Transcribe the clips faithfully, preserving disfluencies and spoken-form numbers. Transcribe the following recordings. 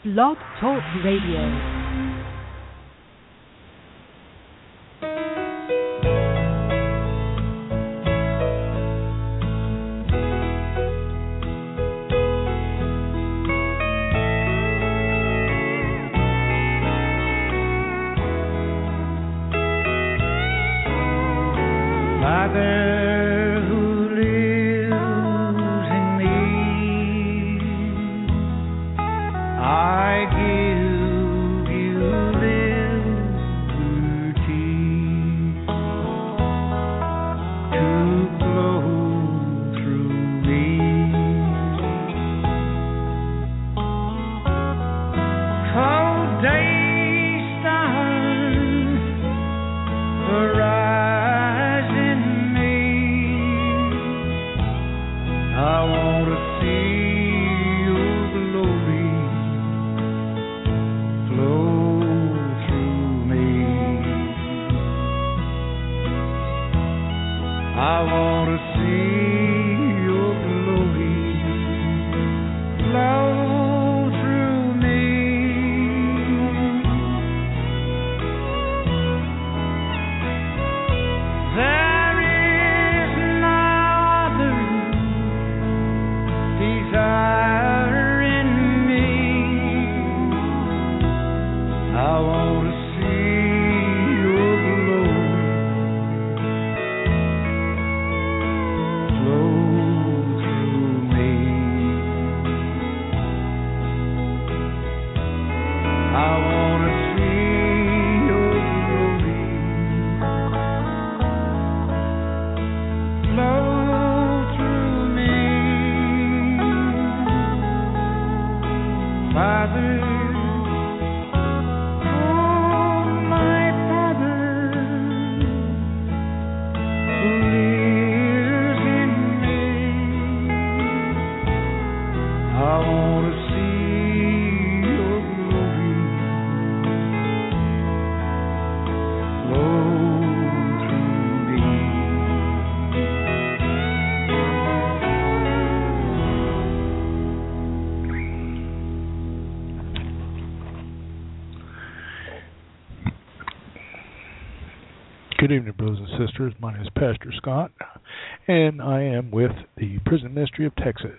Blog Talk Radio. Good evening, brothers and sisters. My name is Pastor Scott, and I am with the Prison Ministry of Texas.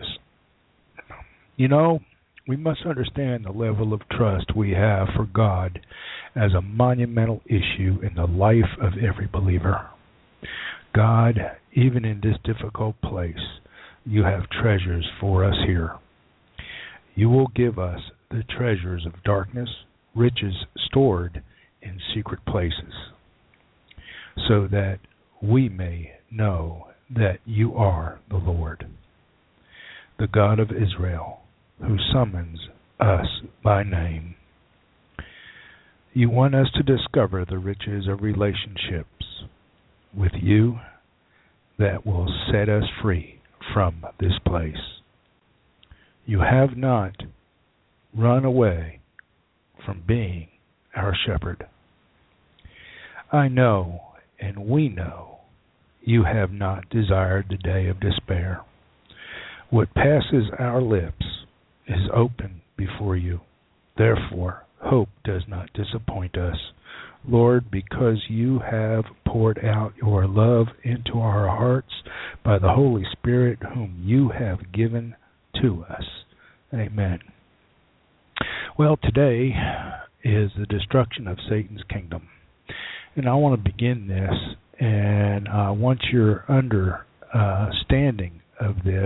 You know, we must understand the level of trust we have for God as a monumental issue in the life of every believer. God, even in this difficult place, you have treasures for us here. You will give us the treasures of darkness, riches stored in secret places, so that we may know that you are the Lord, the God of Israel, who summons us by name. You want us to discover the riches of relationships with you that will set us free from this place. You have not run away from being our shepherd. I know, and we know, you have not desired the day of despair. What passes our lips is open before you. Therefore, hope does not disappoint us, Lord, because you have poured out your love into our hearts by the Holy Spirit, whom you have given to us. Amen. Well, today is the destruction of Satan's kingdom. And I want to begin this, and uh, once you're understanding of this,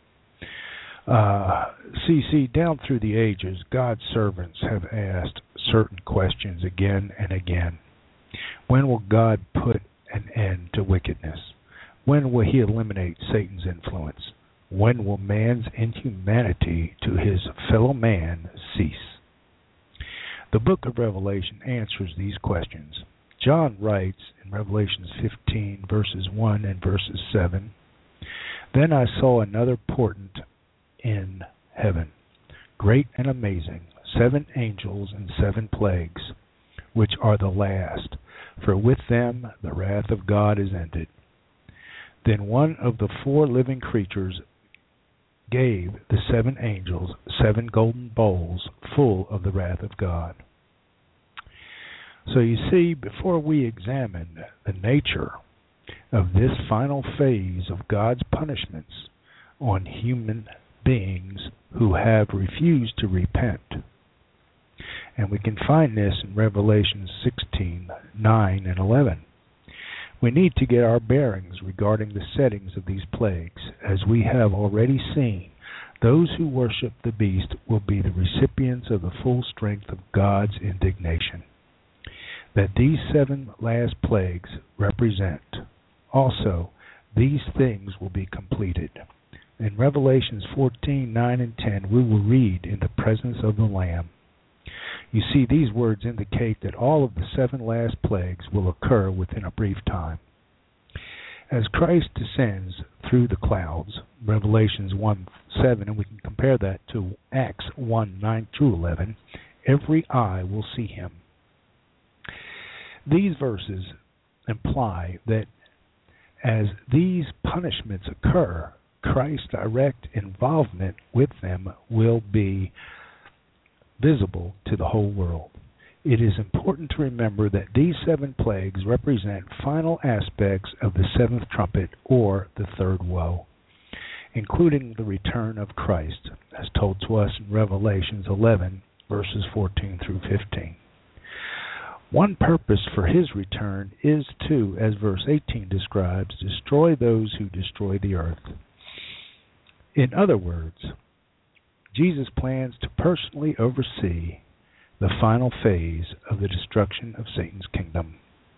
uh, see, see, down through the ages, God's servants have asked certain questions again and again. When will God put an end to wickedness? When will he eliminate Satan's influence? When will man's inhumanity to his fellow man cease? The book of Revelation answers these questions. John writes in Revelation fifteen, verses one and verses seven, Then I saw another portent in heaven, great and amazing, seven angels and seven plagues, which are the last, for with them the wrath of God is ended. Then one of the four living creatures gave the seven angels seven golden bowls full of the wrath of God. So you see, before we examine the nature of this final phase of God's punishments on human beings who have refused to repent, and we can find this in Revelation sixteen, nine, and eleven, we need to get our bearings regarding the settings of these plagues. As we have already seen, those who worship the beast will be the recipients of the full strength of God's indignation. That these seven last plagues represent. Also, these things will be completed. In Revelations fourteen, nine, and ten, we will read, in the presence of the Lamb. You see, these words indicate that all of the seven last plagues will occur within a brief time. As Christ descends through the clouds, Revelations one, seven, and we can compare that to Acts one, nine through eleven, every eye will see him. These verses imply that as these punishments occur, Christ's direct involvement with them will be visible to the whole world. It is important to remember that these seven plagues represent final aspects of the seventh trumpet, or the third woe, including the return of Christ, as told to us in Revelations eleven, verses fourteen through fifteen. One purpose for his return is to, as verse eighteen describes, destroy those who destroy the earth. In other words, Jesus plans to personally oversee the final phase of the destruction of Satan's kingdom.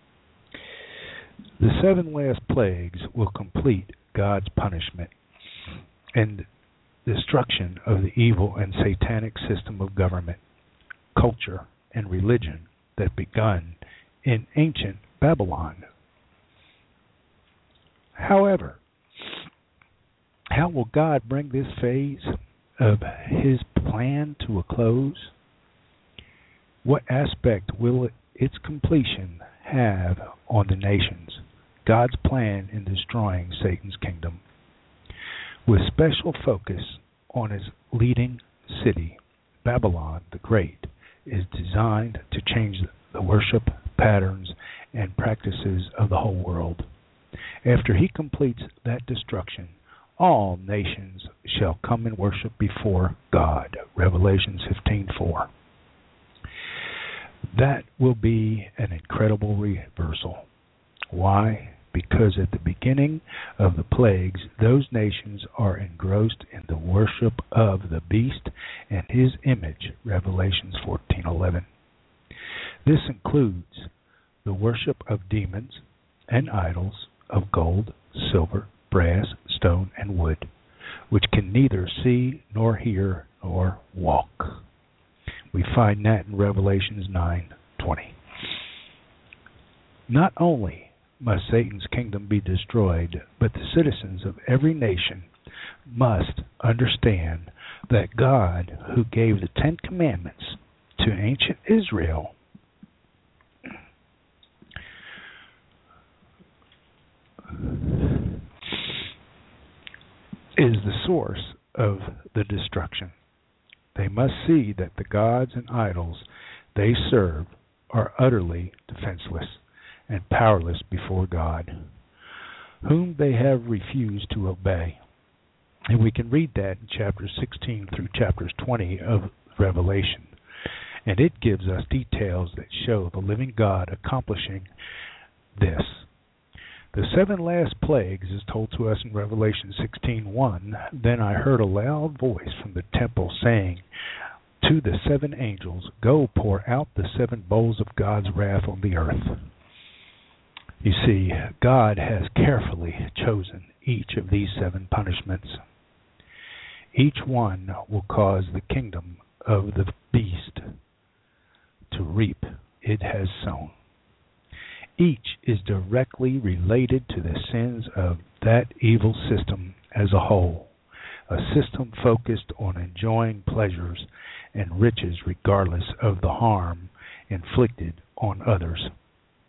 The seven last plagues will complete God's punishment and destruction of the evil and satanic system of government, culture, and religion that begun in ancient Babylon. However, how will God bring this phase of his plan to a close? What aspect will its completion have on the nations? God's plan in destroying Satan's kingdom, with special focus on his leading city, Babylon the Great, is designed to change the worship patterns and practices of the whole world. After he completes that destruction, all nations shall come and worship before God. Revelation fifteen four. That will be an incredible reversal. Why? Because at the beginning of the plagues, those nations are engrossed in the worship of the beast and his image. Revelation fourteen eleven. This includes the worship of demons and idols of gold, silver, brass, stone, and wood, which can neither see nor hear nor walk. We find that in Revelations nine twenty. Not only must Satan's kingdom be destroyed, but the citizens of every nation must understand that God, who gave the Ten Commandments to ancient Israel, is the source of the destruction. They must see that the gods and idols they serve are utterly defenseless and powerless before God, whom they have refused to obey. And we can read that in chapters sixteen through chapters twenty of Revelation. And it gives us details that show the living God accomplishing this. The seven last plagues is told to us in Revelation sixteen one. Then I heard a loud voice from the temple saying to the seven angels, "Go pour out the seven bowls of God's wrath on the earth." You see, God has carefully chosen each of these seven punishments. Each one will cause the kingdom of the beast to reap it has sown. Each is directly related to the sins of that evil system as a whole, a system focused on enjoying pleasures and riches regardless of the harm inflicted on others.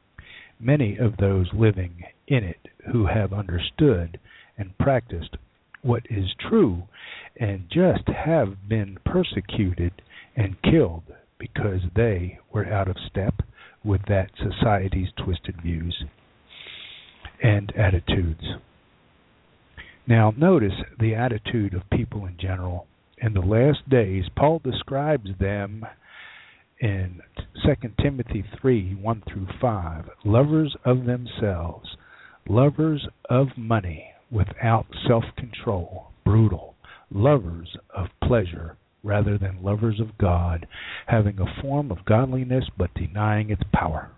Many of those living in it who have understood and practiced what is true and just have been persecuted and killed because they were out of step with that society's twisted views and attitudes. Now, notice the attitude of people in general. In the last days, Paul describes them in Second Timothy three, one through five, lovers of themselves, lovers of money, without self-control, brutal, lovers of pleasure rather than lovers of God, having a form of godliness but denying its power.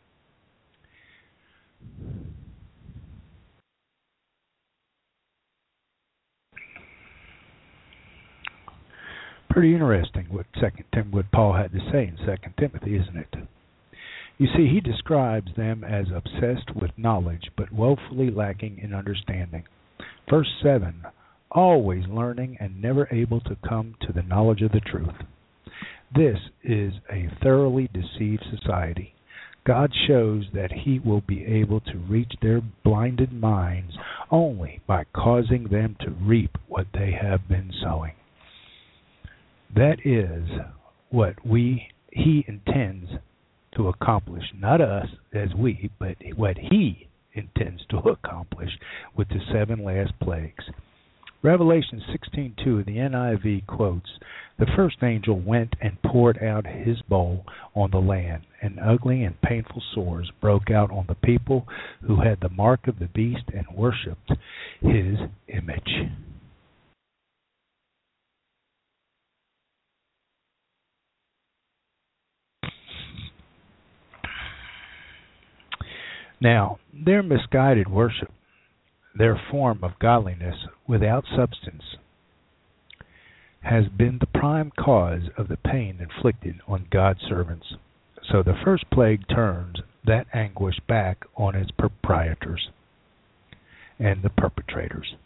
Pretty interesting what Second Tim what Paul had to say in Second Timothy, isn't it? You see, he describes them as obsessed with knowledge, but woefully lacking in understanding. Verse seven, always learning and never able to come to the knowledge of the truth. This is a thoroughly deceived society. God shows that he will be able to reach their blinded minds only by causing them to reap what they have been sowing. That is what we he intends to accomplish, not us as we, but what he intends to accomplish with the seven last plagues. Revelation sixteen two, the N I V quotes, "The first angel went and poured out his bowl on the land, and ugly and painful sores broke out on the people who had the mark of the beast and worshipped his image." Now, their misguided worship, their form of godliness without substance, has been the prime cause of the pain inflicted on God's servants. So the first plague turns that anguish back on its proprietors and the perpetrators.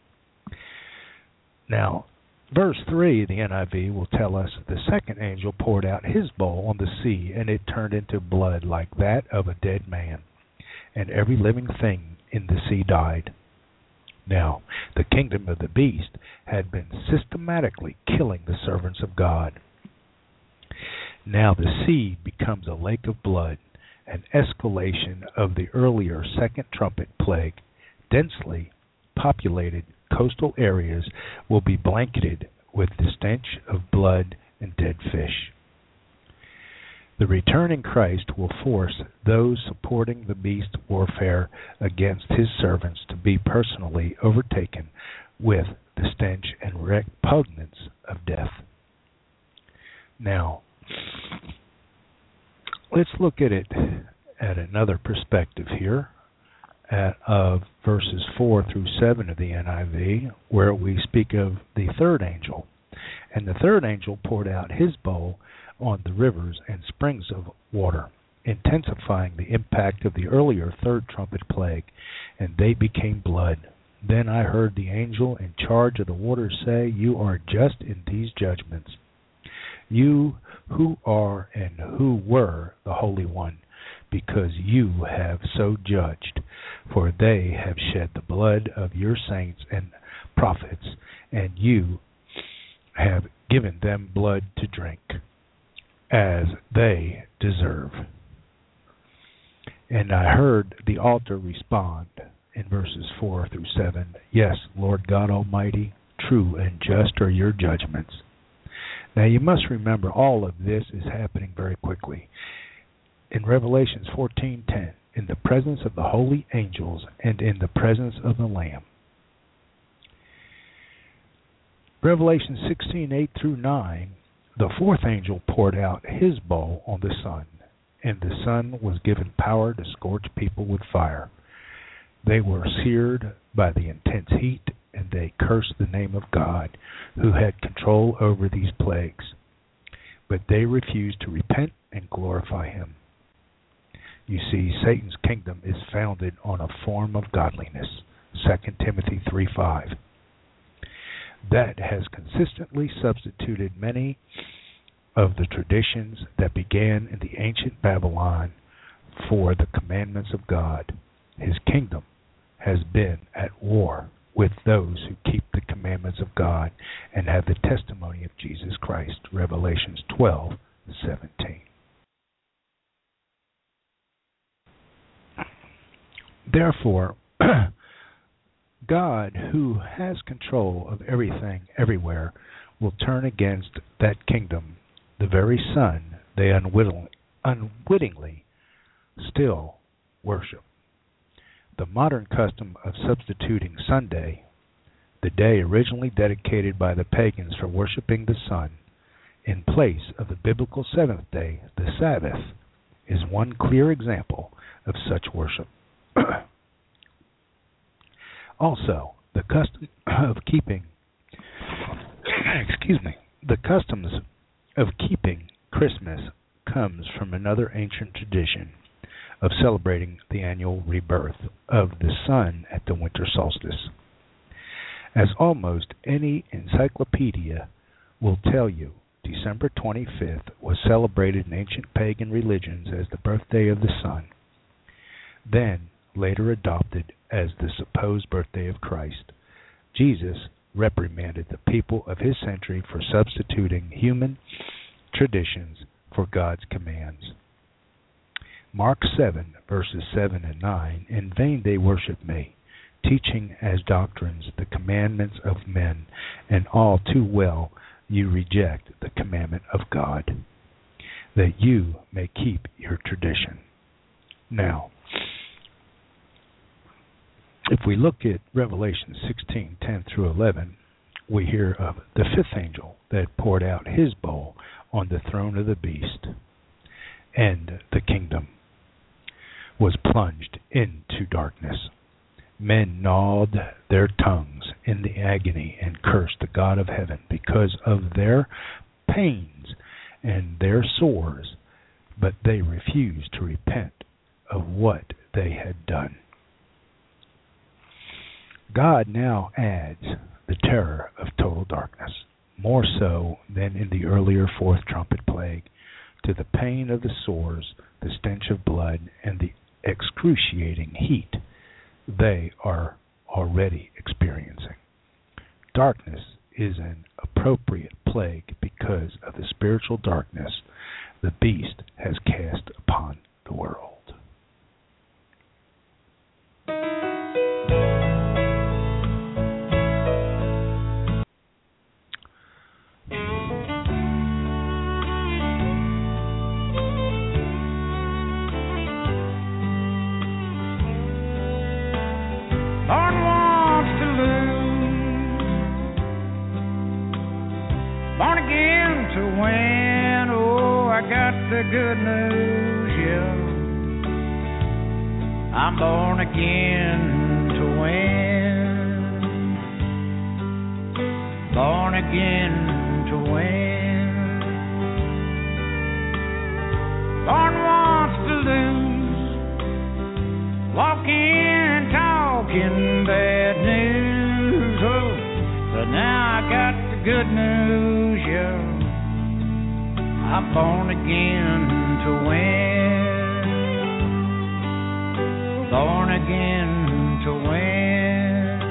Now, verse three, the N I V, will tell us the second angel poured out his bowl on the sea, and it turned into blood like that of a dead man, and every living thing in the sea died. Now, the kingdom of the beast had been systematically killing the servants of God. Now the sea becomes a lake of blood, an escalation of the earlier second trumpet plague. Densely populated coastal areas will be blanketed with the stench of blood and dead fish. The returning Christ will force those supporting the beast warfare against his servants to be personally overtaken with the stench and repugnance of death. Now, let's look at it at another perspective here at, of verses four through seven of the N I V, where we speak of the third angel. And the third angel poured out his bowl on the rivers and springs of water, intensifying the impact of the earlier third trumpet plague, and they became blood. Then I heard the angel in charge of the waters say, "You are just in these judgments, you who are and who were the Holy One, because you have so judged. For they have shed the blood of your saints and prophets, and you have given them blood to drink, as they deserve." And I heard the altar respond in verses four through seven, "Yes, Lord God Almighty, true and just are your judgments." Now you must remember all of this is happening very quickly. In Revelation fourteen ten, in the presence of the holy angels and in the presence of the Lamb. Revelation sixteen eight through nine, the fourth angel poured out his bowl on the sun, and the sun was given power to scorch people with fire. They were seared by the intense heat, and they cursed the name of God, who had control over these plagues. But they refused to repent and glorify him. You see, Satan's kingdom is founded on a form of godliness, Second Timothy three five. That has consistently substituted many of the traditions that began in the ancient Babylon for the commandments of God. His kingdom has been at war with those who keep the commandments of God and have the testimony of Jesus Christ. Revelations twelve seventeen. Therefore, God, who has control of everything everywhere, will turn against that kingdom, the very Son they unwittingly, unwittingly still worship. The modern custom of substituting Sunday, the day originally dedicated by the pagans for worshiping the sun, in place of the biblical seventh day, the Sabbath, is one clear example of such worship. Also, the custom of keeping, excuse me, the customs of keeping Christmas comes from another ancient tradition of celebrating the annual rebirth of the sun at the winter solstice. As almost any encyclopedia will tell you, December twenty-fifth was celebrated in ancient pagan religions as the birthday of the sun, then later adopted as the supposed birthday of Christ. Jesus reprimanded the people of his century for substituting human traditions for God's commands. Mark seven, verses seven and nine, in vain they worship me, teaching as doctrines the commandments of men, and all too well you reject the commandment of God, that you may keep your tradition. Now, if we look at Revelation sixteen, ten through eleven, we hear of the fifth angel that poured out his bowl on the throne of the beast, and the kingdom was plunged into darkness. Men gnawed their tongues in the agony and cursed the God of heaven because of their pains and their sores, but they refused to repent of what they had done. God now adds the terror of total darkness, more so than in the earlier fourth trumpet plague, to the pain of the sores, the stench of blood, and the excruciating heat they are already experiencing. Darkness is an appropriate plague because of the spiritual darkness the beast has cast upon the world. The good news, yeah. I'm born again to win. Born again to win. Born once to lose. Walking, talking bad news. Oh, but now I got the good news, yeah. I'm born again to win. Born again to win.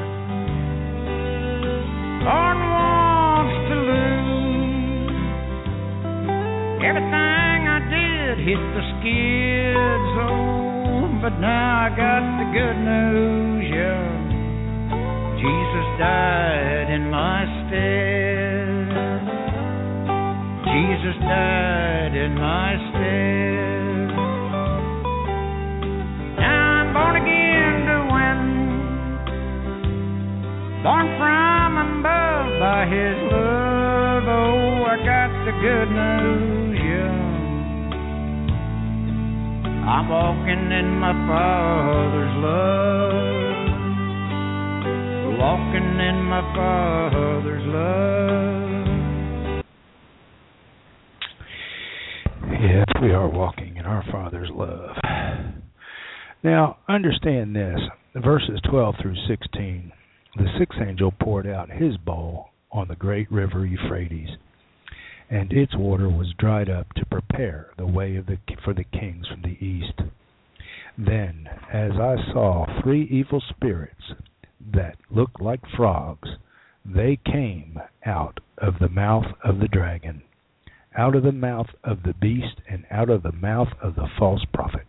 Born once to lose. Everything I did hit the skids, oh, but now I got the good news, yeah. Jesus died in my stead. Jesus died in my stead. Now I'm born again to win. Born from above by his love. Oh, I got the good news, yeah. I'm walking in my Father's love. Walking in my Father's love. Yes, we are walking in our Father's love. Now, understand this. Verses twelve through sixteen. The sixth angel poured out his bowl on the great river Euphrates, and its water was dried up to prepare the way of the, for the kings from the east. Then, as I saw three evil spirits that looked like frogs, they came out of the mouth of the dragon, out of the mouth of the beast, and out of the mouth of the false prophet.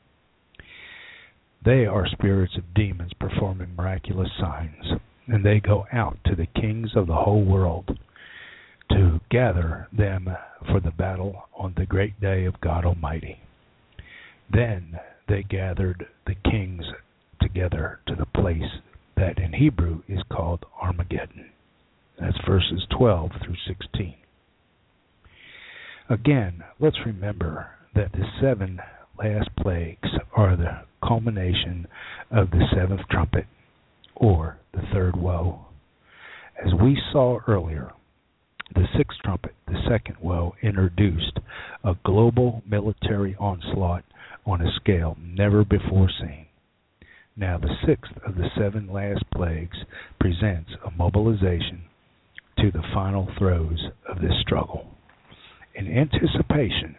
They are spirits of demons performing miraculous signs, and they go out to the kings of the whole world to gather them for the battle on the great day of God Almighty. Then they gathered the kings together to the place that in Hebrew is called Armageddon. That's verses twelve through sixteen. Again, let's remember that the seven last plagues are the culmination of the seventh trumpet, or the third woe. As we saw earlier, the sixth trumpet, the second woe, introduced a global military onslaught on a scale never before seen. Now the sixth of the seven last plagues presents a mobilization to the final throes of this struggle. In anticipation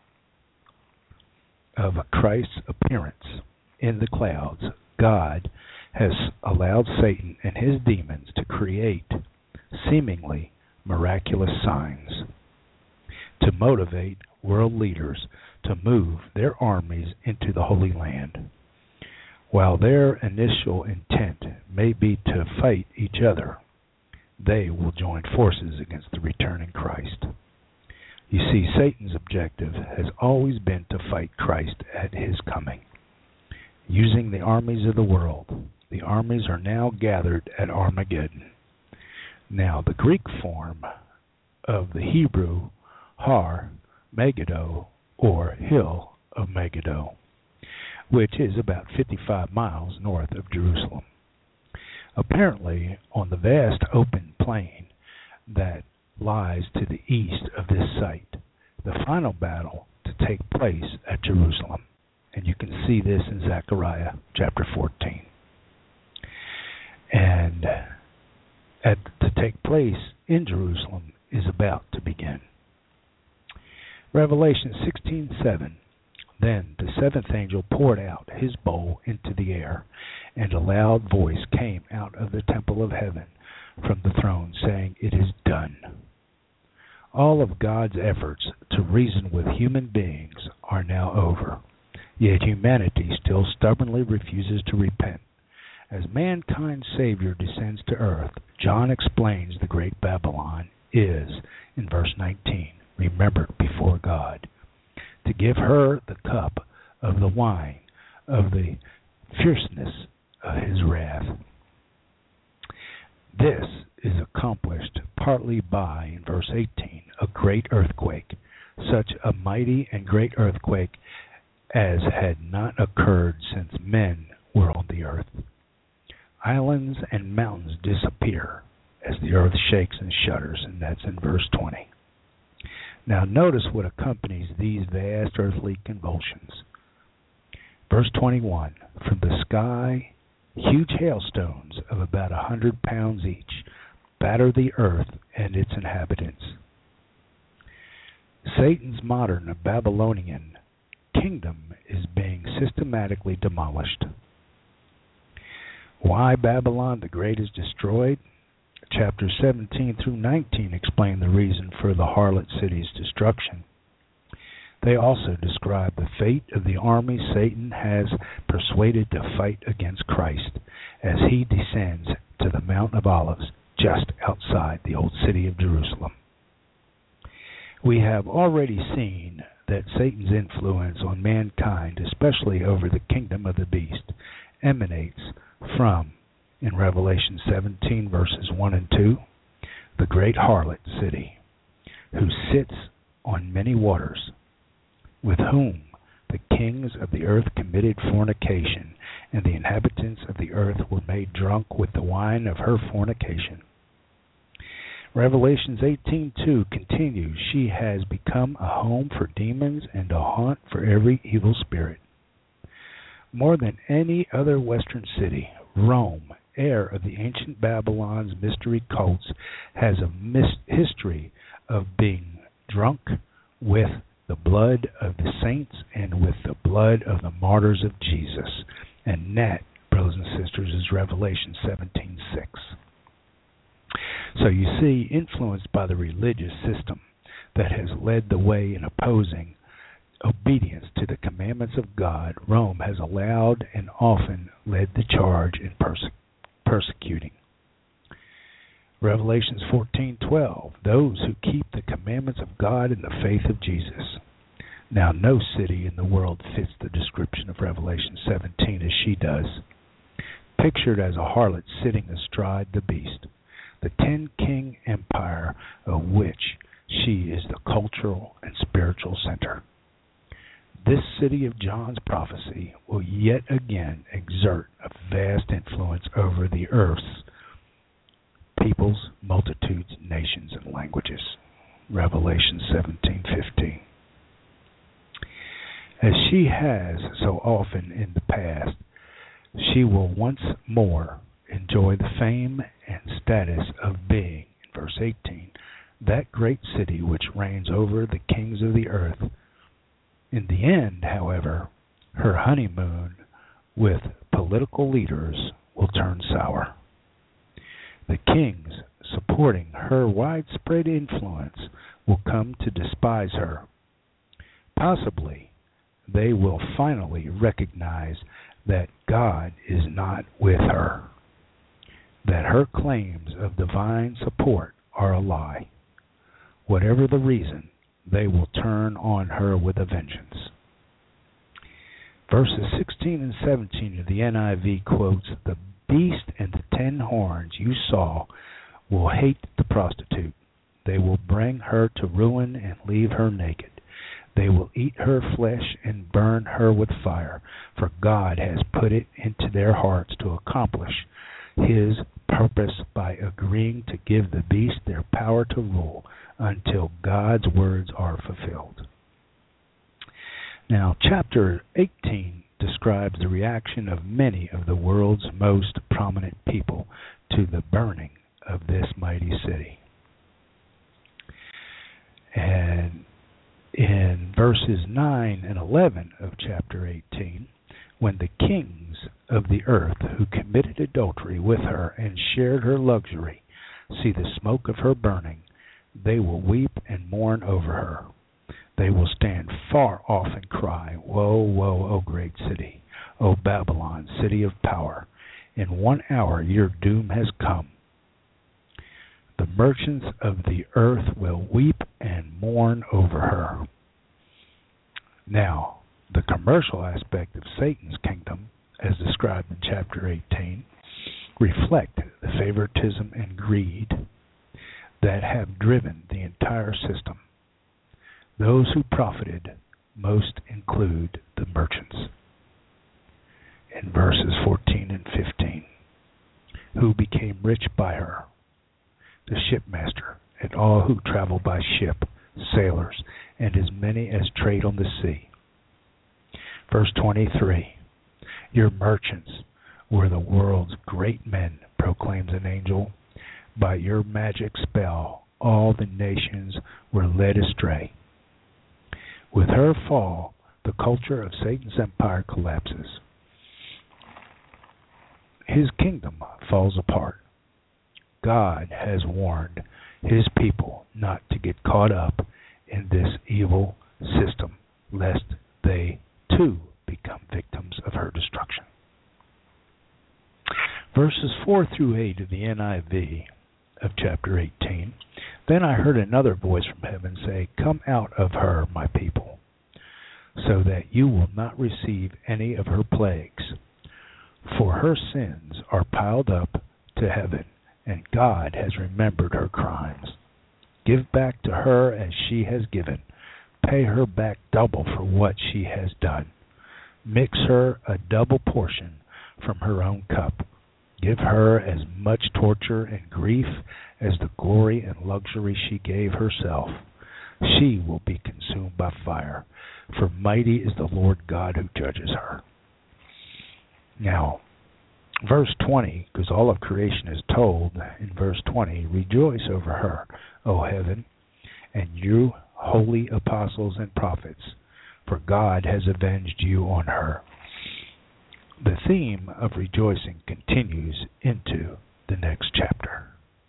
of Christ's appearance in the clouds, God has allowed Satan and his demons to create seemingly miraculous signs to motivate world leaders to move their armies into the Holy Land. While their initial intent may be to fight each other, they will join forces against the returning Christ. You see, Satan's objective has always been to fight Christ at his coming. Using the armies of the world, the armies are now gathered at Armageddon. Now, the Greek form of the Hebrew Har Megiddo, or Hill of Megiddo, which is about fifty-five miles north of Jerusalem. Apparently, on the vast open plain that lies to the east of this site, the final battle to take place at Jerusalem. And you can see this in Zechariah chapter fourteen. And at, to take place in Jerusalem is about to begin. Revelation sixteen seven. Then the seventh angel poured out his bowl into the air, and a loud voice came out of the temple of heaven from the throne, saying, "It is done." All of God's efforts to reason with human beings are now over, yet humanity still stubbornly refuses to repent. As mankind's Savior descends to earth, John explains the great Babylon is, in verse nineteen, remembered before God, to give her the cup of the wine of the fierceness of his wrath. This is accomplished partly by, in verse eighteen, a great earthquake, such a mighty and great earthquake as had not occurred since men were on the earth. Islands and mountains disappear as the earth shakes and shudders, and that's in verse twenty. Now notice what accompanies these vast earthly convulsions. Verse twenty-one, from the sky, huge hailstones of about a hundred pounds each batter the earth and its inhabitants. Satan's modern Babylonian kingdom is being systematically demolished. Why Babylon the Great is destroyed? Chapters seventeen through nineteen explain the reason for the harlot city's destruction. They also describe the fate of the army Satan has persuaded to fight against Christ as he descends to the Mount of Olives just outside the old city of Jerusalem. We have already seen that Satan's influence on mankind, especially over the kingdom of the beast, emanates from, in Revelation seventeen, verses one and two, the great harlot city, who sits on many waters, with whom the kings of the earth committed fornication, and the inhabitants of the earth were made drunk with the wine of her fornication. Revelations eighteen two continues, she has become a home for demons and a haunt for every evil spirit. More than any other western city, Rome, heir of the ancient Babylon's mystery cults, has a mis- history of being drunk with the blood of the saints and with the blood of the martyrs of Jesus, and that brothers and sisters, is Revelation seventeen six. So you see, influenced by the religious system that has led the way in opposing obedience to the commandments of God, Rome has allowed and often led the charge in perse- persecuting. Revelations fourteen twelve, those who keep the commandments of God in the faith of Jesus. Now, no city in the world fits the description of Revelation seventeen as she does. Pictured as a harlot sitting astride the beast, the ten-king empire of which she is the cultural and spiritual center. This city of John's prophecy will yet again exert a vast influence over the earth's peoples, multitudes, nations, and languages. Revelation seventeen fifteen. As she has so often in the past, she will once more enjoy the fame and status of being, in verse eighteen, that great city which reigns over the kings of the earth. In the end, however, her honeymoon with political leaders will turn sour. The kings supporting her widespread influence will come to despise her. Possibly, they will finally recognize that God is not with her, that her claims of divine support are a lie. Whatever the reason, they will turn on her with a vengeance. Verses sixteen and seventeen of the N I V quotes, the beast and the ten horns you saw will hate the prostitute. They will bring her to ruin and leave her naked. They will eat her flesh and burn her with fire, for God has put it into their hearts to accomplish his purpose by agreeing to give the beast their power to rule until God's words are fulfilled. Now, chapter eighteen describes the reaction of many of the world's most prominent people to the burning of this mighty city. And in verses nine and eleven of chapter eighteen, when the kings of the earth who committed adultery with her and shared her luxury see the smoke of her burning, they will weep and mourn over her. They will stand far off and cry, Woe, woe, O great city, O Babylon, city of power. In one hour your doom has come. The merchants of the earth will weep and mourn over her. Now, the commercial aspect of Satan's kingdom, as described in chapter eighteen, reflect the favoritism and greed that have driven the entire system. Those who profited most include the merchants. In verses fourteen and fifteen, who became rich by her, the shipmaster, and all who travel by ship, sailors, and as many as trade on the sea. Verse twenty-three, your merchants were the world's great men, proclaims an angel. By your magic spell, all the nations were led astray. With her fall, the culture of Satan's empire collapses. His kingdom falls apart. God has warned his people not to get caught up in this evil system, lest they too become victims of her destruction. Verses four through eight of the N I V of chapter eighteen, then I heard another voice from heaven say, Come out of her, my people, so that you will not receive any of her plagues. For her sins are piled up to heaven, and God has remembered her crimes. Give back to her as she has given. Pay her back double for what she has done. Mix her a double portion from her own cup. Give her as much torture and grief as the glory and luxury she gave herself. She will be consumed by fire, for mighty is the Lord God who judges her. Now, verse twenty, because all of creation is told in verse twenty, rejoice over her, O heaven, and you holy apostles and prophets, for God has avenged you on her. The theme of rejoicing continues into the next chapter.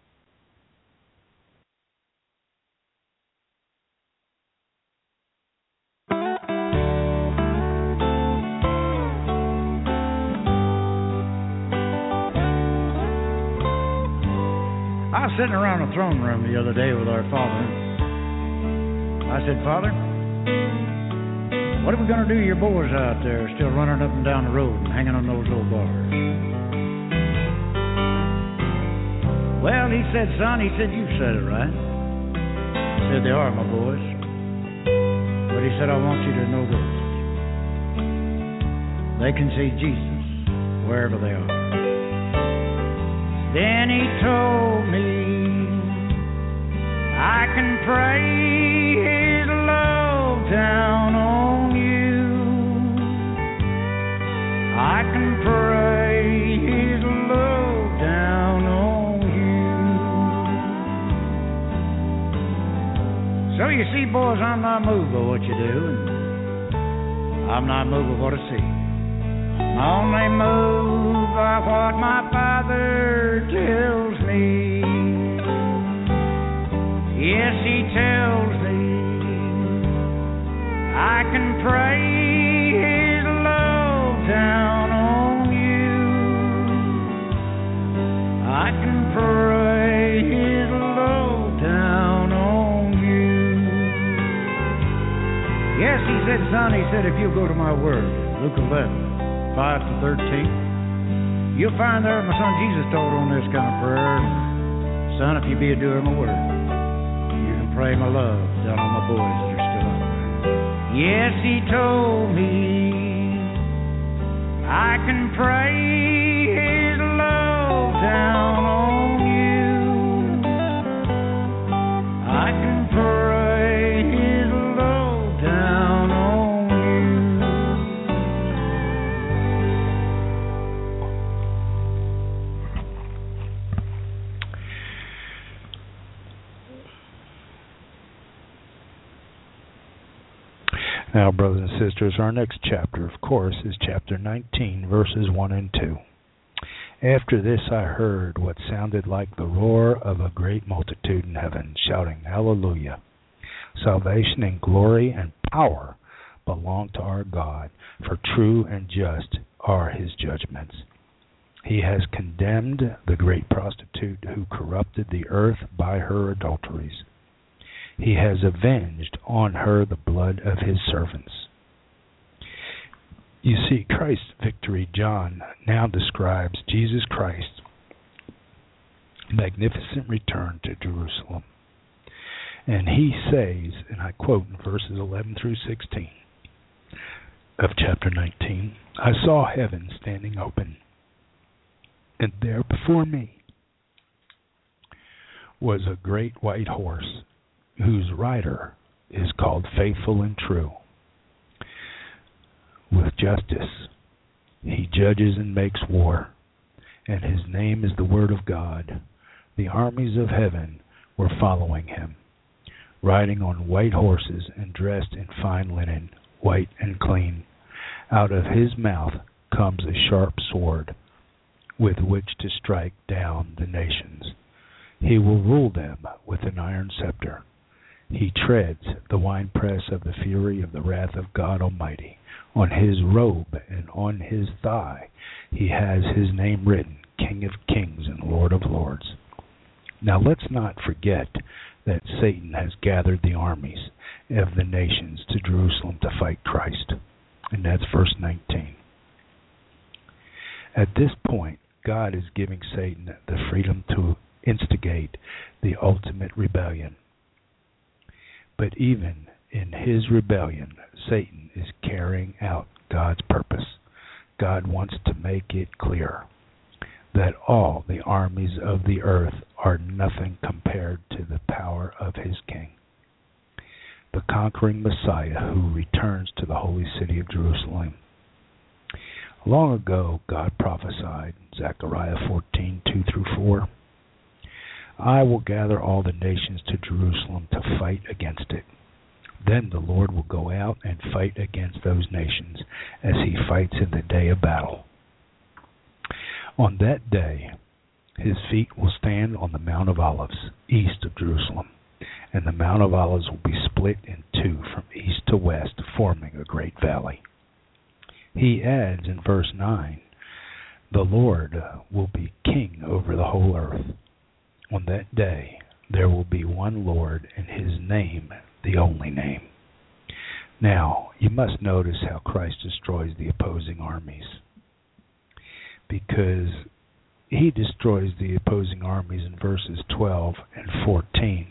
I was sitting around the throne room the other day with our Father. I said, Father, what are we going to do to your boys out there still running up and down the road and hanging on those old bars? Well, he said, son, he said, you said it right. He said, they are my boys. But he said, I want you to know this. They can see Jesus wherever they are. Then he told me I can pray his love down on you. I can pray his love down on you. So you see, boys, I'm not moved by what you do, and I'm not moved by what I see. I'm only moved by what my Father tells me. Yes, he tells me I can pray his love down on you. I can pray his love down on you. Yes, he said, son, he said, if you go to my word, Luke eleven. five to thirteen. You'll find there my son Jesus taught on this kind of prayer. Son, if you be a doer of my word, you can pray my love down on my boys that are still out there. Yes, he told me I can pray his love down on you. I can pray his love down on Now, brothers and sisters, our next chapter, of course, is chapter nineteen, verses one and two. After this I heard what sounded like the roar of a great multitude in heaven, shouting, Hallelujah! Salvation and glory and power belong to our God, for true and just are his judgments. He has condemned the great prostitute who corrupted the earth by her adulteries. He has avenged on her the blood of his servants. You see, Christ's victory, John now describes Jesus Christ's magnificent return to Jerusalem. And he says, and I quote in verses eleven through sixteen of chapter nineteen, I saw heaven standing open, and there before me was a great white horse, whose rider is called Faithful and True. With justice he judges and makes war, and his name is the Word of God. The armies of heaven were following him, riding on white horses and dressed in fine linen, white and clean. Out of his mouth comes a sharp sword, with which to strike down the nations. He will rule them with an iron scepter. He treads the winepress of the fury of the wrath of God Almighty. On his robe and on his thigh he has his name written, King of Kings and Lord of Lords. Now let's not forget that Satan has gathered the armies of the nations to Jerusalem to fight Christ. And that's verse nineteen. At this point, God is giving Satan the freedom to instigate the ultimate rebellion. But even in his rebellion, Satan is carrying out God's purpose. God wants to make it clear that all the armies of the earth are nothing compared to the power of his King, the conquering Messiah who returns to the holy city of Jerusalem. Long ago, God prophesied, Zechariah fourteen, two through four, I will gather all the nations to Jerusalem to fight against it. Then the Lord will go out and fight against those nations as he fights in the day of battle. On that day, his feet will stand on the Mount of Olives, east of Jerusalem, and the Mount of Olives will be split in two from east to west, forming a great valley. He adds in verse nine, the Lord will be king over the whole earth. On that day, there will be one Lord, and his name the only name. Now, you must notice how Christ destroys the opposing armies, because he destroys the opposing armies in verses twelve and fourteen.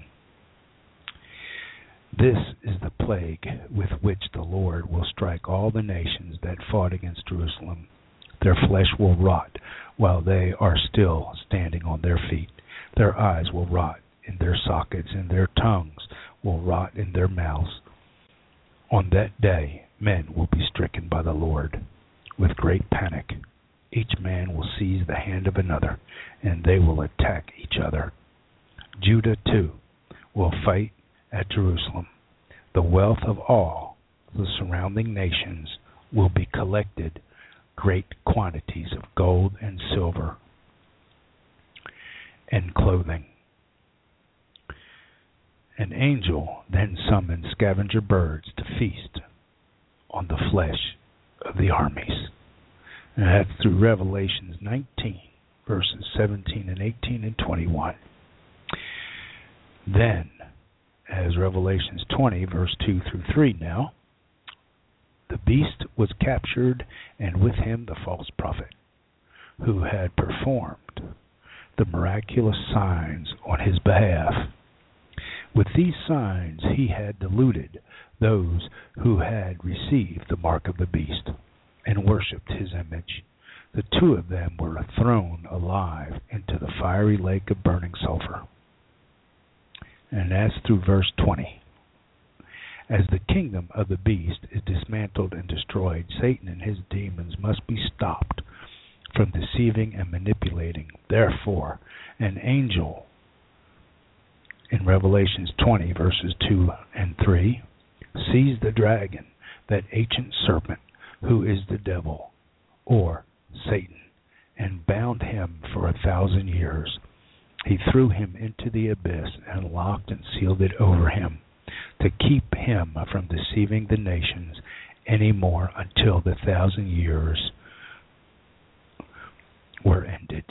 This is the plague with which the Lord will strike all the nations that fought against Jerusalem. Their flesh will rot while they are still standing on their feet. Their eyes will rot in their sockets, and their tongues will rot in their mouths. On that day, men will be stricken by the Lord with great panic. Each man will seize the hand of another, and they will attack each other. Judah, too, will fight at Jerusalem. The wealth of all the surrounding nations will be collected, great quantities of gold and silver and clothing. An angel then summoned scavenger birds to feast on the flesh of the armies. And that's through Revelations nineteen, verses seventeen and eighteen and twenty-one. Then, as Revelations twenty, verse two through three now, the beast was captured, and with him the false prophet, who had performed the miraculous signs on his behalf. With these signs he had deluded those who had received the mark of the beast and worshipped his image. The two of them were thrown alive into the fiery lake of burning sulfur. And that's through verse twenty. As the kingdom of the beast is dismantled and destroyed, Satan and his demons must be stopped from deceiving and manipulating. Therefore, an angel in Revelations twenty, verses two and three, seized the dragon, that ancient serpent, who is the devil, or Satan, and bound him for a thousand years. He threw him into the abyss and locked and sealed it over him, to keep him from deceiving the nations any more until the thousand years were ended.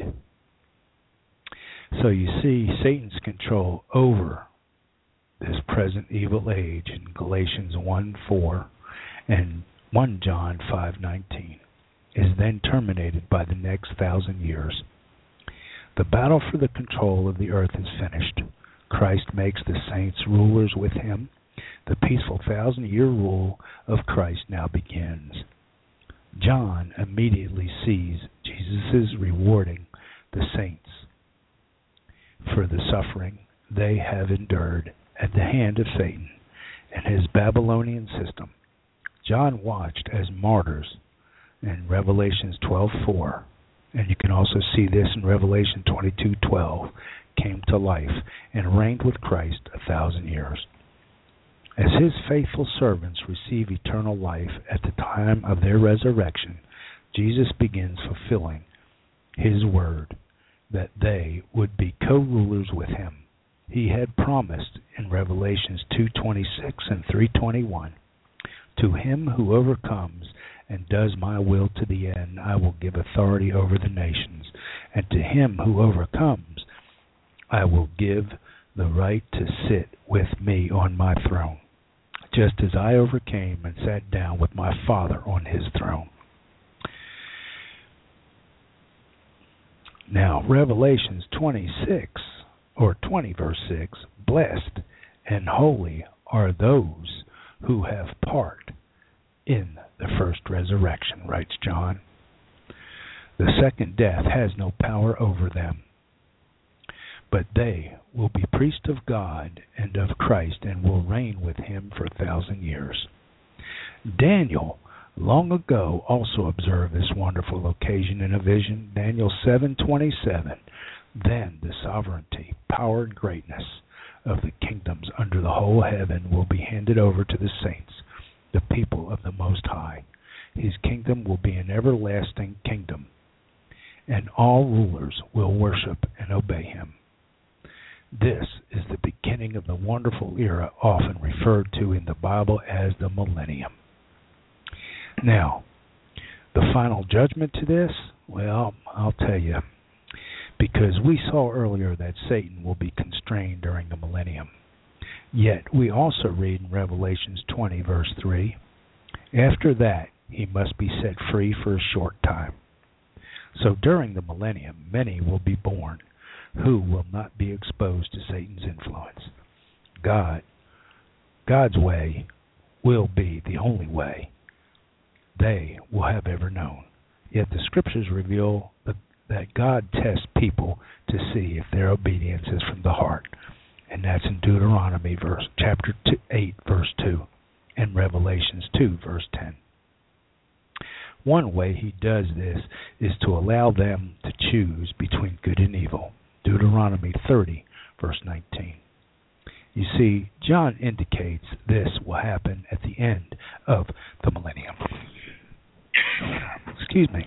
So you see Satan's control over this present evil age in Galatians one four and First John five nineteen is then terminated by the next thousand years. The battle for the control of the earth is finished. Christ makes the saints rulers with him. The peaceful thousand-year rule of Christ now begins. John immediately sees Jesus rewarding the saints for the suffering they have endured at the hand of Satan and his Babylonian system. John watched as martyrs in Revelations twelve four, and you can also see this in Revelation twenty-two twelve, came to life and reigned with Christ a thousand years. As his faithful servants receive eternal life at the time of their resurrection, Jesus begins fulfilling his word that they would be co-rulers with him. He had promised in Revelations two twenty-six and three twenty-one, "To him who overcomes and does my will to the end, I will give authority over the nations, and to him who overcomes, I will give the right to sit with me on my throne, just as I overcame and sat down with my Father on his throne." Now, Revelations twenty-six, or twenty, verse six, "Blessed and holy are those who have part in the first resurrection," writes John. "The second death has no power over them, but they will be priests of God and of Christ and will reign with him for a thousand years." Daniel long ago also observed this wonderful occasion in a vision. Daniel seven twenty-seven, "Then the sovereignty, power, and greatness of the kingdoms under the whole heaven will be handed over to the saints, the people of the Most High. His kingdom will be an everlasting kingdom, and all rulers will worship and obey him. This is the beginning of the wonderful era often referred to in the Bible as the millennium. Now, the final judgment to this, well, I'll tell you, because we saw earlier that Satan will be constrained during the millennium. Yet we also read in Revelations twenty, verse three, after that he must be set free for a short time. So during the millennium, many will be born who will not be exposed to Satan's influence. God, God's way will be the only way they will have ever known. Yet the Scriptures reveal that, that God tests people to see if their obedience is from the heart. And that's in Deuteronomy verse, chapter two, eight, verse two, and Revelations two, verse ten. One way he does this is to allow them to choose between good and evil. Deuteronomy thirty, verse nineteen. You see, John indicates this will happen at the end of the millennium. Excuse me.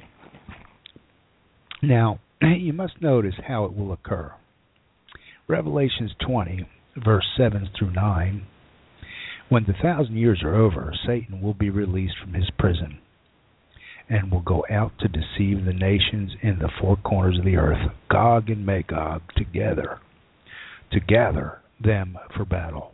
Now, you must notice how it will occur. Revelations twenty, verse seven through nine. When the thousand years are over, Satan will be released from his prison and will go out to deceive the nations in the four corners of the earth, Gog and Magog, together, to gather them for battle.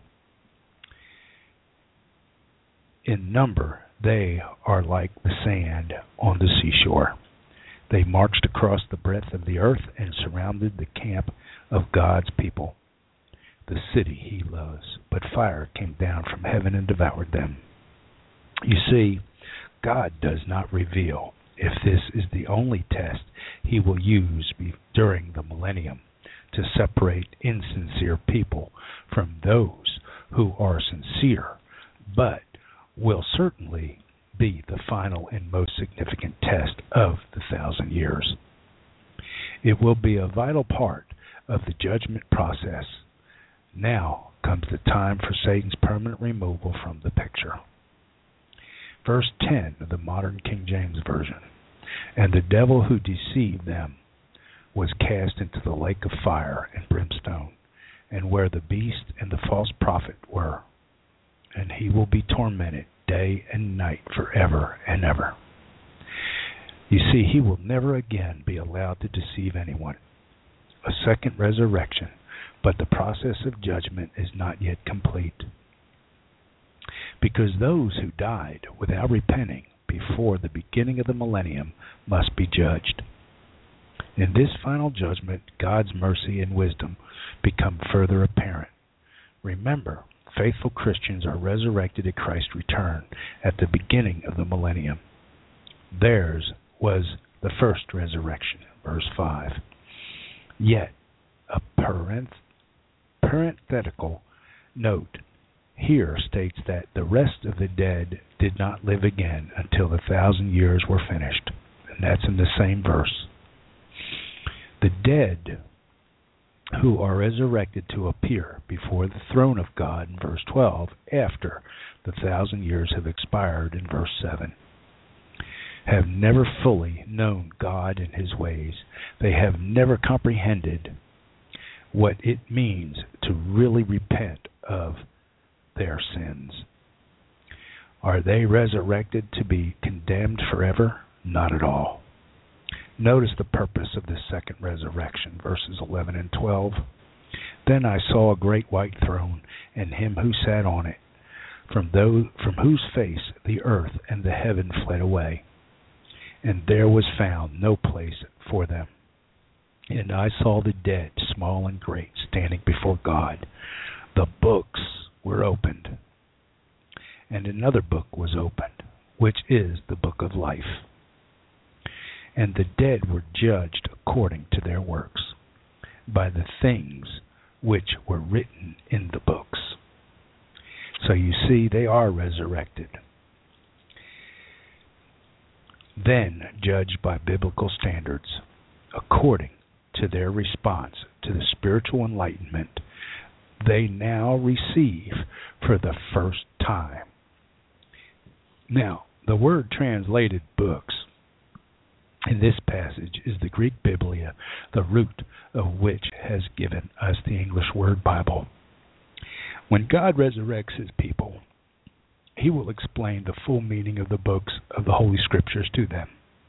In number, they are like the sand on the seashore. They marched across the breadth of the earth and surrounded the camp of God's people, the city he loves. But fire came down from heaven and devoured them. You see, God does not reveal if this is the only test he will use be- during the millennium to separate insincere people from those who are sincere, but will certainly be the final and most significant test of the thousand years. It will be a vital part of the judgment process. Now comes the time for Satan's permanent removal from the picture. Verse ten of the modern King James Version. And the devil who deceived them was cast into the lake of fire and brimstone, and where the beast and the false prophet were, and he will be tormented day and night forever and ever. You see, he will never again be allowed to deceive anyone. A second resurrection, but the process of judgment is not yet complete. Because those who died without repenting before the beginning of the millennium must be judged. In this final judgment, God's mercy and wisdom become further apparent. Remember, faithful Christians are resurrected at Christ's return at the beginning of the millennium. Theirs was the first resurrection, verse five. Yet, a parenth- parenthetical note here states that the rest of the dead did not live again until the thousand years were finished. And that's in the same verse. The dead who are resurrected to appear before the throne of God in verse twelve after the thousand years have expired in verse seven have never fully known God and his ways. They have never comprehended what it means to really repent of their sins. Are they resurrected to be condemned forever? Not at all. Notice the purpose of this second resurrection, verses eleven and twelve. Then I saw a great white throne, and him who sat on it, from those, from whose face the earth and the heaven fled away, and there was found no place for them. And I saw the dead, small and great, standing before God. The books were opened, and another book was opened, which is the book of life. And the dead were judged according to their works, by the things which were written in the books. So you see, they are resurrected. Then judged by biblical standards, according to their response to the spiritual enlightenment they now receive for the first time. Now, the word translated books In this passage is the Greek Biblia, the root of which has given us the English word Bible. When God resurrects his people, he will explain the full meaning of the books of the Holy Scriptures to them.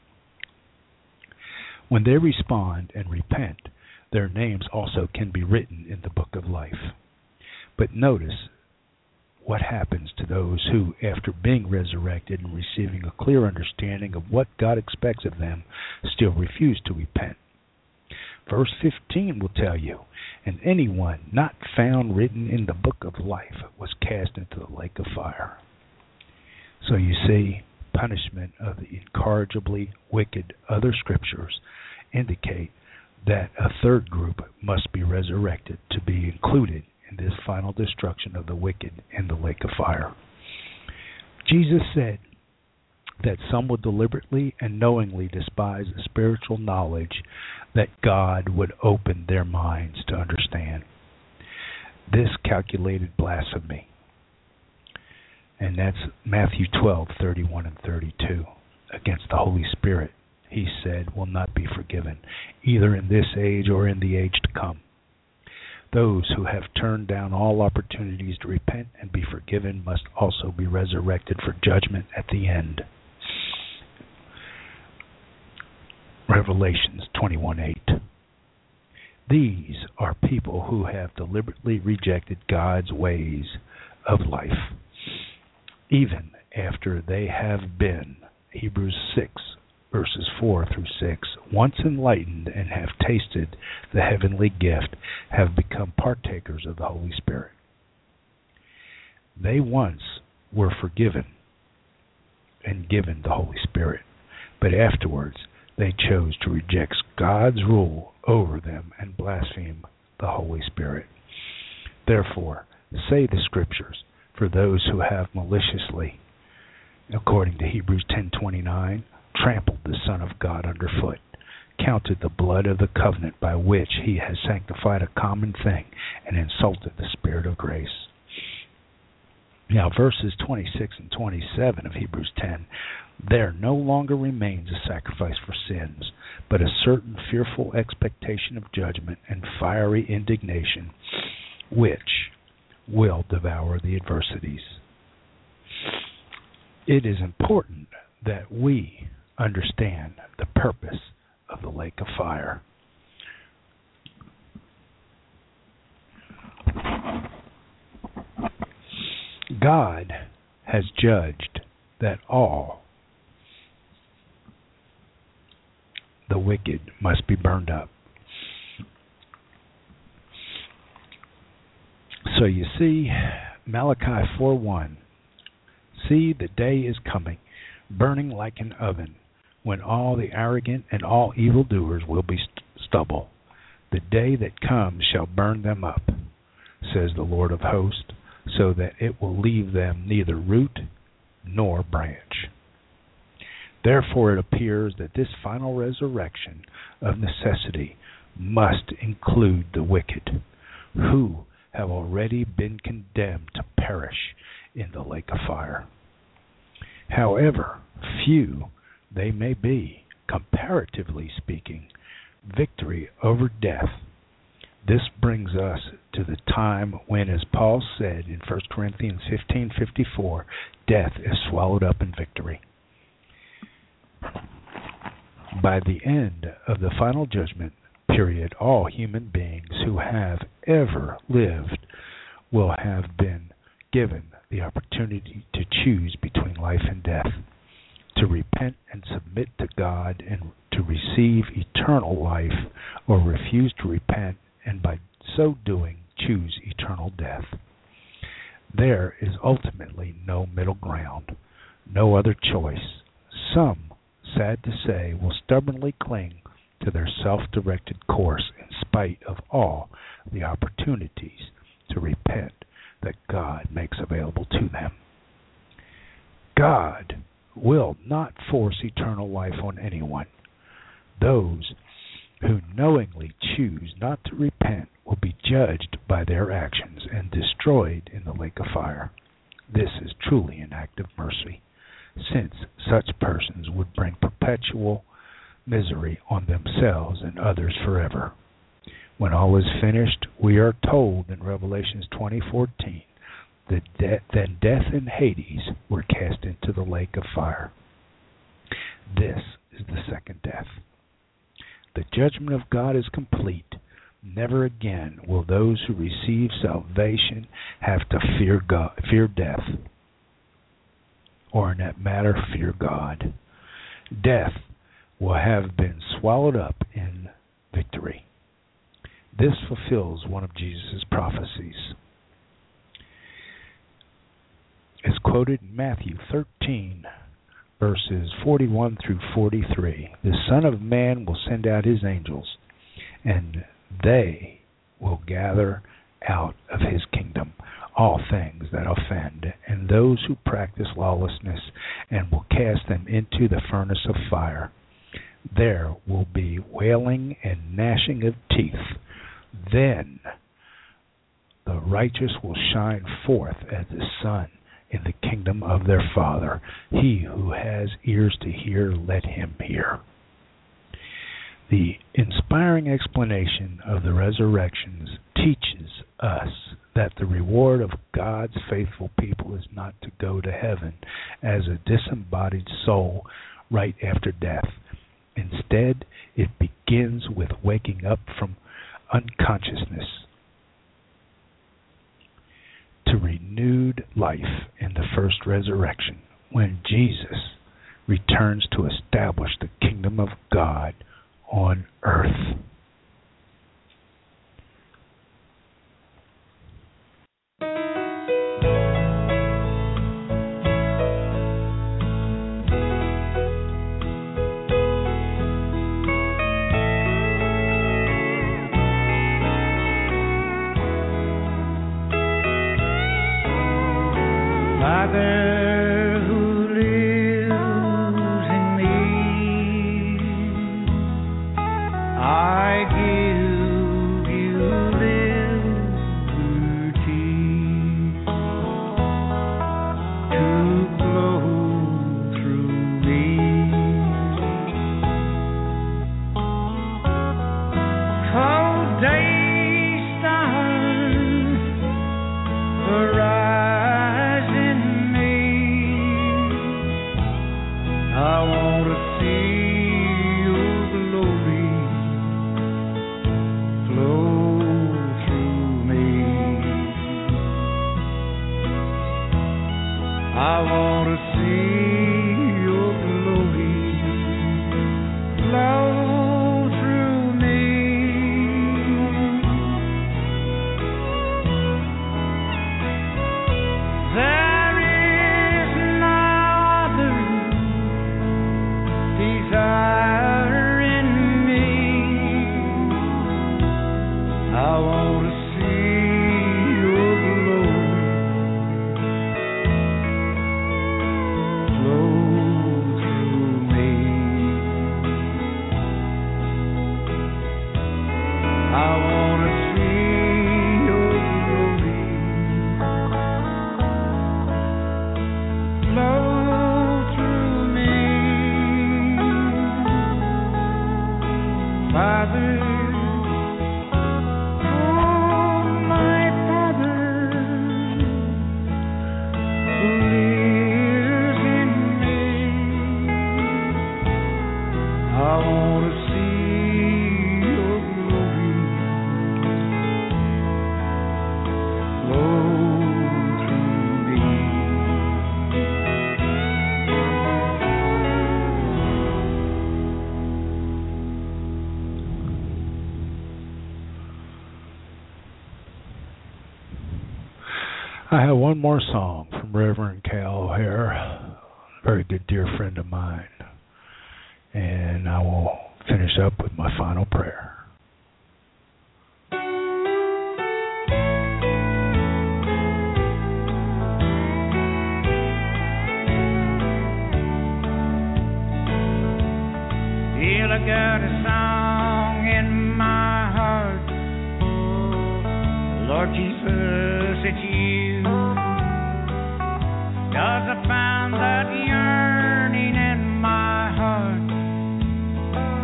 When they respond and repent, their names also can be written in the book of life. But notice what happens to those who, after being resurrected and receiving a clear understanding of what God expects of them, still refuse to repent. Verse fifteen will tell you, and anyone not found written in the book of life was cast into the lake of fire. So you see, punishment of the incorrigibly wicked other scriptures indicate that a third group must be resurrected to be included in this final destruction of the wicked in the lake of fire. Jesus said that some would deliberately and knowingly despise the spiritual knowledge that God would open their minds to understand. This calculated blasphemy. And that's Matthew twelve, thirty-one and thirty-two. Against the Holy Spirit, he said, will not be forgiven, either in this age or in the age to come. Those who have turned down all opportunities to repent and be forgiven must also be resurrected for judgment at the end. Revelations twenty-one eight. These are people who have deliberately rejected God's ways of life, even after they have been, Hebrews six, verses four through six, once enlightened and have tasted the heavenly gift, have become partakers of the Holy Spirit. They once were forgiven and given the Holy Spirit, but afterwards they chose to reject God's rule over them and blaspheme the Holy Spirit. Therefore, say the Scriptures, for those who have maliciously, according to Hebrews ten twenty-nine, trampled the Son of God underfoot, counted the blood of the covenant by which he has sanctified a common thing, and insulted the Spirit of grace. Now, verses twenty-six and twenty-seven of Hebrews ten, there no longer remains a sacrifice for sins, but a certain fearful expectation of judgment and fiery indignation, which will devour the adversities. It is important that we understand the purpose of the lake of fire. God has judged that all the wicked must be burned up. So you see, Malachi four one, see, the day is coming, burning like an oven, when all the arrogant and all evildoers will be st- stubble. The day that comes shall burn them up, says the Lord of hosts, so that it will leave them neither root nor branch. Therefore it appears that this final resurrection of necessity must include the wicked, who have already been condemned to perish in the lake of fire. However few they may be, comparatively speaking, victory over death. This brings us to the time when, as Paul said in First Corinthians fifteen fifty-four, death is swallowed up in victory. By the end of the final judgment period, all human beings who have ever lived will have been given the opportunity to choose between life and death, to repent and submit to God and to receive eternal life, or refuse to repent and by so doing choose eternal death. There is ultimately no middle ground, no other choice. Some, sad to say, will stubbornly cling to their self-directed course in spite of all the opportunities to repent that God makes available to them. God will not force eternal life on anyone. Those who knowingly choose not to repent will be judged by their actions and destroyed in the lake of fire. This is truly an act of mercy, since such persons would bring perpetual misery on themselves and others forever. When all is finished, we are told in Revelation twenty fourteen that de- then death and Hades were cast into the lake of fire. This is the second death. The judgment of God is complete. Never again will those who receive salvation have to fear God, fear death, or in that matter, fear God. Death will have been swallowed up in victory. This fulfills one of Jesus' prophecies. As quoted in Matthew thirteen, verses forty-one through forty-three, the Son of Man will send out his angels, and they will gather out of his kingdom all things that offend, and those who practice lawlessness, and will cast them into the furnace of fire. There will be wailing and gnashing of teeth. Then the righteous will shine forth as the sun in the kingdom of their Father. He who has ears to hear, let him hear. The inspiring explanation of the resurrections teaches us that the reward of God's faithful people is not to go to heaven as a disembodied soul right after death. Instead, it begins with waking up from unconsciousness to renewed life in the first resurrection, when Jesus returns to establish the kingdom of God on earth. Father who lives in me, I give you liberty to flow through me. For day stars arise in me. I want to see your glory flow through me. I want to see your glory flow through me. There is no other desire in me. I want to see your glory flow through me. I want to see your glory flow through me. Father, oh my Father, who lives in me, I want to see your glory flow through me. I have one more song from Reverend Cal O'Hare, a very good dear friend of mine, and I will finish up with my final prayer. Well, I got a song in my heart, Lord Jesus, it's you. 'Cause I found that yearning in my heart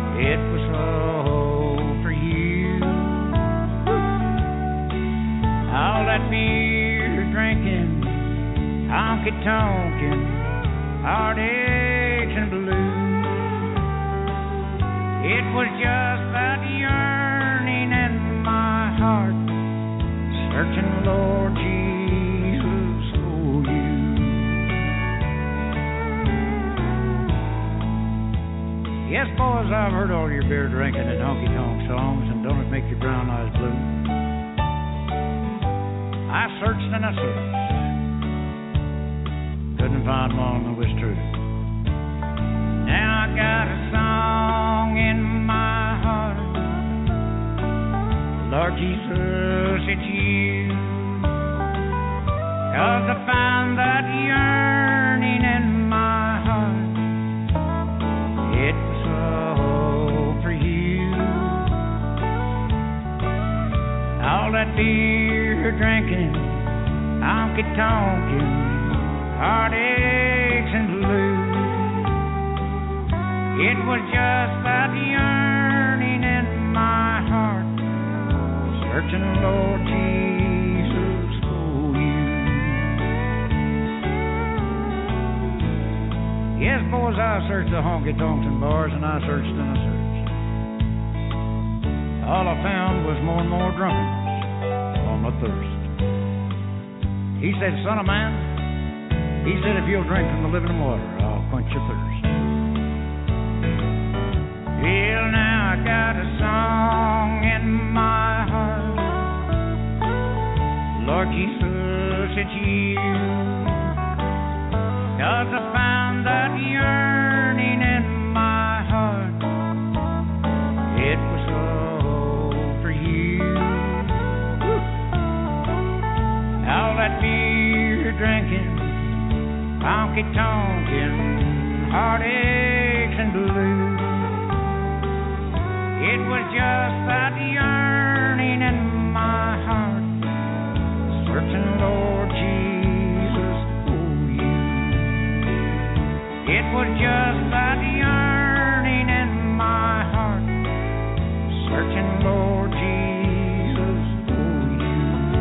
heartaches and blues. It was just that yearning in my heart, searching, Lord Jesus, for you. Yes, boys, I've heard all your beer drinking and honky-tonk songs, and don't it make your brown eyes blue? I searched and I searched, couldn't find one that was true. Now I got a song in my heart, Lord Jesus, it's you. 'Cause I found that yearning in my heart, it was all for you. All that beer drinking, honky-tonkin', heartaches and blues. It was just that yearning in my heart, searching, Lord Jesus, for you. Yes, boys, I searched the honky-tonks and bars, and I searched and I searched. All I found was more and more drunkenness on my thirst. He said, son of man, he said, if you'll drink from the living water, I'll quench your thirst. Well, now I got a song in my heart, Lord Jesus, it's you. 'Cause I found that yearning in my heart, it was all for you. All that beer drinking, honky-tonkin', heartaches and blues. It was just that yearning in my heart, searching, Lord Jesus, for you. It was just that yearning in my heart, searching, Lord Jesus, for you.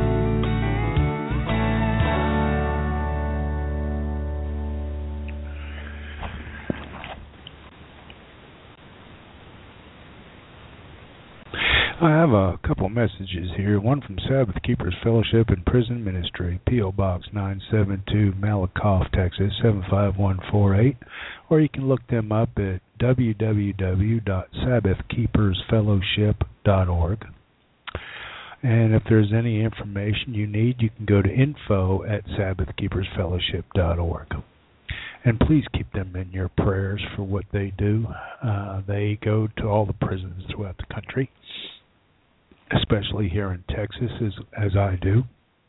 I have a couple messages here. One from Sabbath Keepers Fellowship and Prison Ministry, P O Box nine seven two, Malakoff, Texas seven five one four eight, or you can look them up at w w w dot sabbath keepers fellowship dot org. And if there's any information you need, you can go to info at sabbath keepers fellowship dot org. And please keep them in your prayers for what they do. Uh, they go to all the prisons throughout the country, especially here in Texas, as, as I do.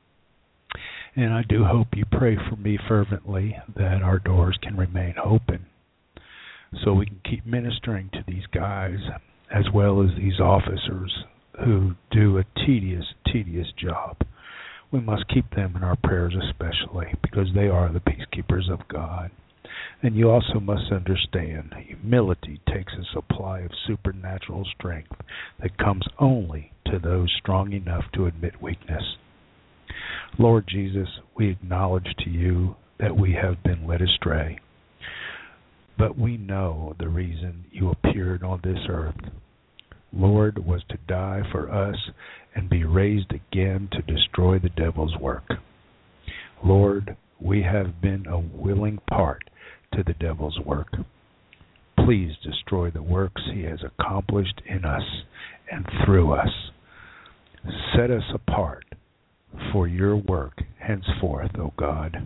And I do hope you pray for me fervently that our doors can remain open so we can keep ministering to these guys as well as these officers who do a tedious, tedious job. We must keep them in our prayers especially because they are the peacekeepers of God. And you also must understand, humility takes a supply of supernatural strength that comes only to those strong enough to admit weakness. Lord Jesus, we acknowledge to you that we have been led astray, but we know the reason you appeared on this earth. Lord, was to die for us and be raised again to destroy the devil's work. Lord, we have been a willing part to the devil's work. Please destroy the works he has accomplished in us and through us. Set us apart for your work henceforth, O God.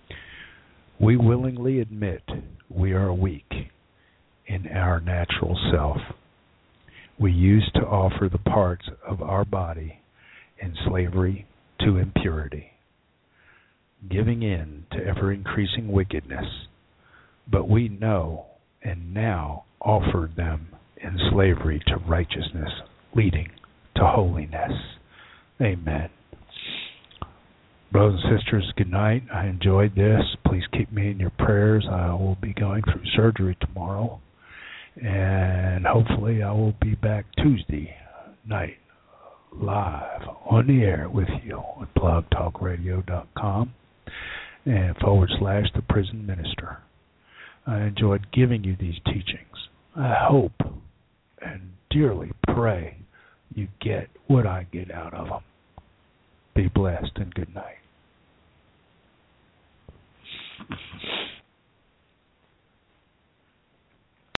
We willingly admit we are weak in our natural self. We used to offer the parts of our body in slavery to impurity, giving in to ever-increasing wickedness, but we know and now offer them in slavery to righteousness, leading to holiness. Amen. Brothers and sisters, good night. I enjoyed this. Please keep me in your prayers. I will be going through surgery tomorrow, and hopefully I will be back Tuesday night live on the air with you at blog talk radio dot com and forward slash the prison minister. I enjoyed giving you these teachings. I hope and dearly pray you get what I get out of them. Be blessed and good night.